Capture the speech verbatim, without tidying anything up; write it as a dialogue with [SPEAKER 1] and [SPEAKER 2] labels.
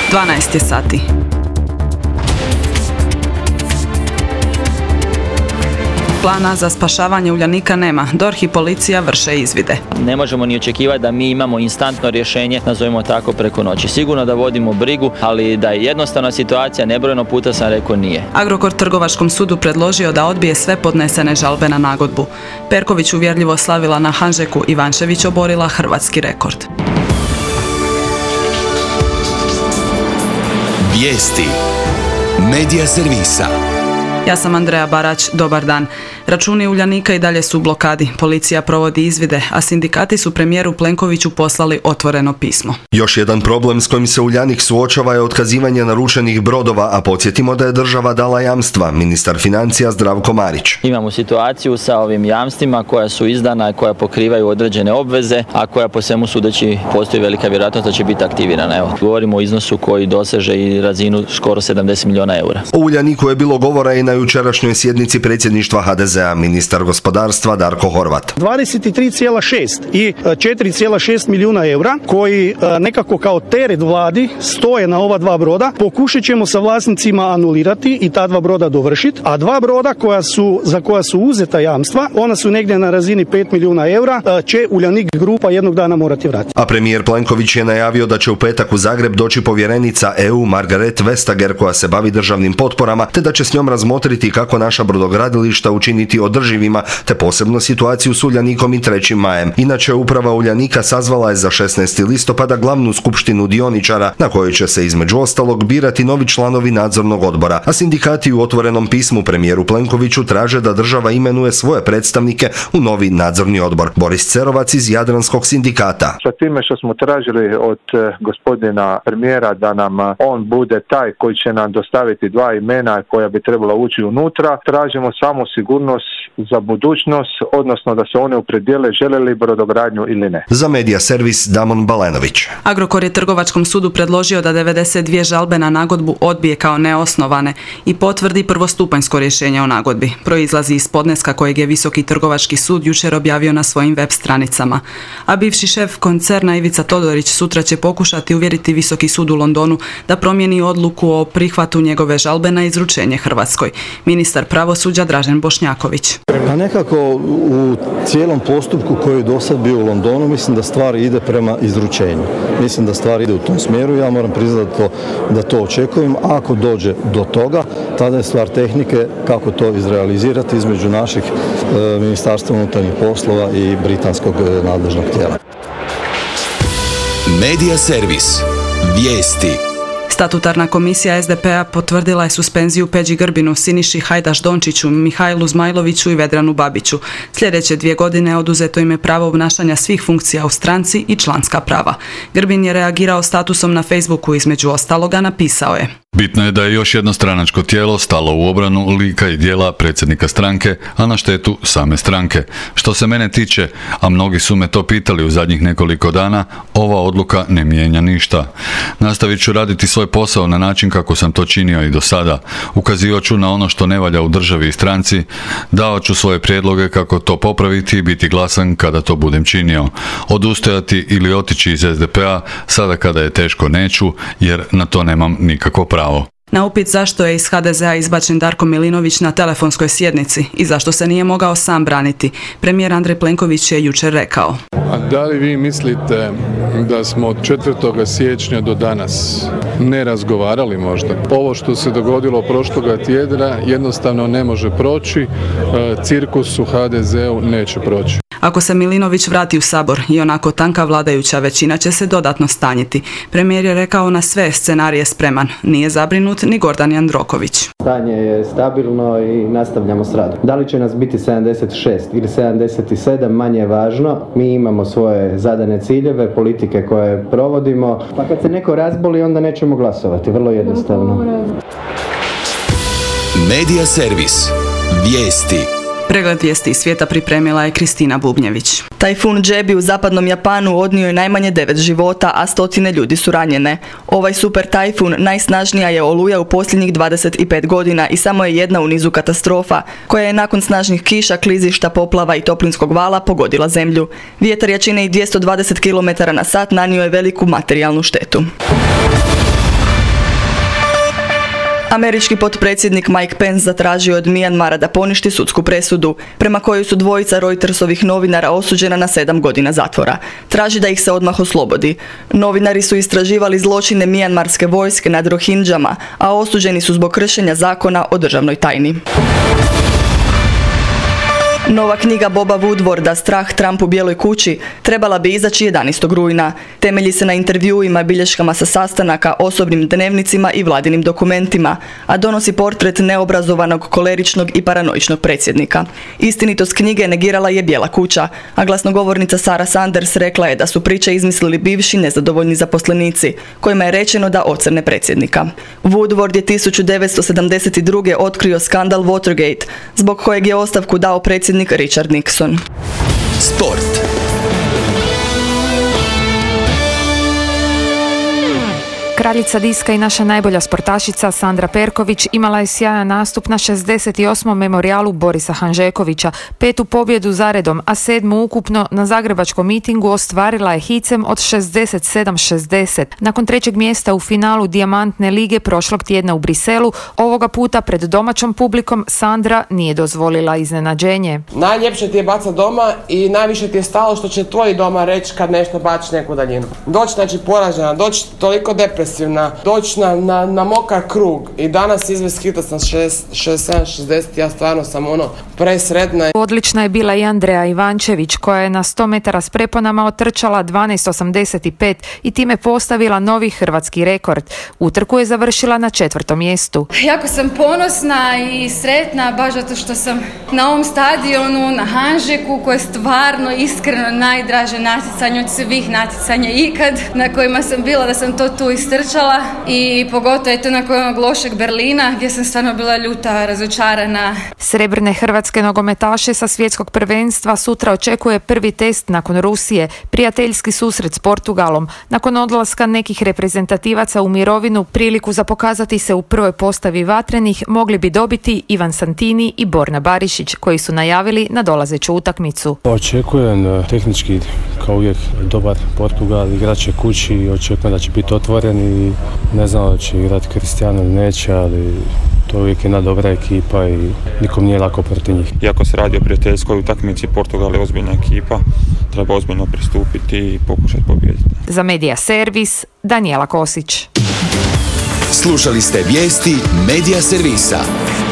[SPEAKER 1] dvanaest je sati. Plana za spašavanje Uljanika nema. D O R H i policija vrše izvide.
[SPEAKER 2] Ne možemo ni očekivati da mi imamo instantno rješenje, nazovimo tako, preko noći. Sigurno da vodimo brigu, ali da je jednostavna situacija, nebrojeno puta sam rekao, nije.
[SPEAKER 1] Agrokor Trgovačkom sudu predložio da odbije sve podnesene žalbe na nagodbu. Perković uvjerljivo slavila na Hanžeku, Ivančević oborila hrvatski rekord.
[SPEAKER 3] Vijesti Medija servisa.
[SPEAKER 1] Ja sam Andreja Barać, dobar dan. Računi Uljanika i dalje su u blokadi. Policija provodi izvide, a sindikati su premijeru Plenkoviću poslali otvoreno pismo.
[SPEAKER 4] Još jedan problem s kojim se Uljanik suočava je otkazivanje naručenih brodova, a podsjetimo da je država dala jamstva. Ministar financija Zdravko Marić.
[SPEAKER 2] Imamo situaciju sa ovim jamstvima koja su izdana, koja pokrivaju određene obveze, a koja po svemu sudeći postoji velika vjerojatnost da će biti aktivirana. Evo, govorimo o iznosu koji doseže i razinu skoro sedamdeset milijuna eura.
[SPEAKER 4] O Uljaniku je bilo govora i na jučerašnjoj sjednici predsjedništva ha de zea. Ministar gospodarstva Darko Horvat.
[SPEAKER 5] dvadeset tri zarez šest i četiri zarez šest milijuna eura koji nekako kao teret vladi stoje na ova dva broda. Pokušat ćemo sa vlasnicima anulirati i ta dva broda dovršiti, a dva broda koja su, za koja su uzeta jamstva, ona su negdje na razini pet milijuna eura, će Uljanik grupa jednog dana morati vratiti.
[SPEAKER 4] A premijer Plenković je najavio da će u petak u Zagreb doći povjerenica e u Margaret Vestager koja se bavi državnim potporama, te da će s njom razmotriti kako naša brodogradilišta učiniti održivima, te posebno situaciju s Uljanikom i trećim majem. Inače, uprava Uljanika sazvala je za šesnaesti listopada glavnu skupštinu dioničara, na kojoj će se između ostalog birati novi članovi nadzornog odbora, a sindikati u otvorenom pismu premijeru Plenkoviću traže da država imenuje svoje predstavnike u novi nadzorni odbor. Boris Cerovac iz Jadranskog sindikata.
[SPEAKER 6] Sa time što smo tražili od gospodina premijera da nam on bude taj koji će nam dostaviti dva imena koja bi trebala ući unutra, tražimo samo sigurnost za budućnost, odnosno da se one opredijele žele li brodogradnju ili ne.
[SPEAKER 4] Za Medija servis Damon Balenović.
[SPEAKER 1] Agrokor je Trgovačkom sudu predložio da devedeset dvije žalbe na nagodbu odbije kao neosnovane i potvrdi prvostupanjsko rješenje o nagodbi. Proizlazi iz podneska kojeg je Visoki trgovački sud jučer objavio na svojim web stranicama. A bivši šef koncerna Ivica Todorić sutra će pokušati uvjeriti Visoki sud u Londonu da promijeni odluku o prihvatu njegove žalbe na izručenje Hrvatskoj. Ministar pravosuđa Dražen Bošnjaković.
[SPEAKER 7] A nekako u cijelom postupku koji je do sad bio u Londonu, mislim da stvar ide prema izručenju. Mislim da stvar ide u tom smjeru, ja moram priznati da to, da to očekujem. Ako dođe do toga, tada je stvar tehnike kako to izrealizirati između naših e, ministarstva unutarnjih poslova i britanskog e, nadležnog tijela.
[SPEAKER 3] Medija servis. Vijesti.
[SPEAKER 1] Statutarna komisija es de pe a potvrdila je suspenziju Peđi Grbinu, Siniši Hajdaš Dončiću, Mihajlu Zmajloviću i Vedranu Babiću. Sljedeće dvije godine oduzeto im je pravo obnašanja svih funkcija u stranci i članska prava. Grbin je reagirao statusom na Facebooku, između ostaloga napisao je:
[SPEAKER 8] Bitno je da je još jedno stranačko tijelo stalo u obranu lika i djela predsjednika stranke, a na štetu same stranke. Što se mene tiče, a mnogi su me to pitali u zadnjih nekoliko dana, ova odluka ne mijenja ništa. Nastavit ću raditi svoj posao na način kako sam to činio i do sada. Ukazivat ću na ono što ne valja u državi i stranci, davat ću svoje prijedloge kako to popraviti i biti glasan kada to budem činio. Odustajati ili otići iz es de pe a sada kada je teško neću, jer na to nemam nikako pravo.
[SPEAKER 1] Na upit zašto je iz ha de zea izbačen Darko Milinović na telefonskoj sjednici i zašto se nije mogao sam braniti, premijer Andrej Plenković je jučer rekao:
[SPEAKER 9] A da li vi mislite da smo od četvrtog siječnja do danas ne razgovarali možda? Ovo što se dogodilo prošloga tjedna jednostavno ne može proći, cirkus u ha de zeu neće proći.
[SPEAKER 1] Ako se Milinović vrati u Sabor, i onako tanka vladajuća većina će se dodatno stanjiti. Premijer je rekao na sve scenarije spreman. Nije zabrinut ni Gordan Jandroković.
[SPEAKER 10] Stanje je stabilno i nastavljamo s radom. Da li će nas biti sedamdeset šest ili sedamdeset sedam, manje je važno. Mi imamo svoje zadane ciljeve, politike koje provodimo. Pa kad se neko razboli, onda nećemo glasovati. Vrlo jednostavno.
[SPEAKER 3] Medija servis. Vijesti.
[SPEAKER 1] Pregled vijesti iz svijeta pripremila je Kristina Bubnjević.
[SPEAKER 11] Tajfun Jebi u zapadnom Japanu odnio je najmanje devet života, a stotine ljudi su ranjene. Ovaj super tajfun najsnažnija je oluja u posljednjih dvadeset pet godina i samo je jedna u nizu katastrofa, koja je nakon snažnih kiša, klizišta, poplava i toplinskog vala pogodila zemlju. Vjetar jačine i dvjesto dvadeset kilometara na sat nanio je veliku materijalnu štetu. Američki potpredsjednik Mike Pence zatražio od Mijanmara da poništi sudsku presudu, prema kojoj su dvojica Reutersovih novinara osuđena na sedam godina zatvora. Traži da ih se odmah oslobodi. Novinari su istraživali zločine mijanmarske vojske nad Rohingjama, a osuđeni su zbog kršenja zakona o državnoj tajni. Nova knjiga Boba Woodwarda Strah Trump u Bijeloj kući trebala bi izaći jedanaestog rujna. Temelji se na intervjuima, bilješkama sa sastanaka, osobnim dnevnicima i vladinim dokumentima, a donosi portret neobrazovanog, koleričnog i paranoičnog predsjednika. Istinitost knjige negirala je Bijela kuća, a glasnogovornica Sarah Sanders rekla je da su priče izmislili bivši nezadovoljni zaposlenici, kojima je rečeno da ocrne predsjednika. Woodward je tisuću devetsto sedamdeset druge otkrio skandal Watergate, zbog kojeg je ostavku dao predsjednik Richard Nixon.
[SPEAKER 3] Sport.
[SPEAKER 12] Kraljica diska i naša najbolja sportašica Sandra Perković imala je sjajan nastup na šezdeset osmom memorijalu Borisa Hanžekovića, petu pobjedu zaredom, a sedmu ukupno na zagrebačkom mitingu ostvarila je hicem od šezdeset sedam šezdeset. Nakon trećeg mjesta u finalu Dijamantne lige prošlog tjedna u Briselu, ovoga puta pred domaćom publikom Sandra nije dozvolila iznenađenje.
[SPEAKER 13] Najljepše ti je bacat doma i najviše ti je stalo što će tvoji doma reći kad nešto baciš neku daljinu. Doći znači poražena, doći toliko depresivna, doći na, na, na mokar krug i danas izvest hita sam šezdeset sedam šezdeset, ja stvarno sam ono presretna.
[SPEAKER 12] Odlična je bila i Andreja Ivančević koja je na sto metara s preponama otrčala dvanaest osamdeset pet i time postavila novi hrvatski rekord. Utrku je završila na četvrtom mjestu.
[SPEAKER 14] Jako sam ponosna i sretna baš zato što sam na ovom stadionu, na Hanžeku, koje je stvarno iskreno najdraže natjecanje od svih natjecanja ikad na kojima sam bila, da sam to tu istrčala i pogotovo je to nakon onog lošeg Berlina gdje sam stvarno bila ljuta, razočarana.
[SPEAKER 12] Srebrne hrvatske nogometaše sa svjetskog prvenstva sutra očekuje prvi test nakon Rusije, prijateljski susret s Portugalom. Nakon odlaska nekih reprezentativaca u mirovinu, priliku za pokazati se u prvoj postavi vatrenih mogli bi dobiti Ivan Santini i Borna Barišić, koji su najavili nadolazeću utakmicu.
[SPEAKER 15] Očekujem tehnički kao uvijek dobar Portugal, igrače kući i očekujem da će biti otvoren i ne znam da će igrati Cristiano ili neće, ali to uvijek je jedna dobra ekipa i nikom nije lako protiv njih.
[SPEAKER 16] Iako se radi o prijateljskoj utakmici, Portugal je ozbiljna ekipa, treba ozbiljno pristupiti i pokušati pobijediti.
[SPEAKER 12] Za Medija Servis, Danijela Kosić.
[SPEAKER 3] Slušali ste vijesti Medija Servisa.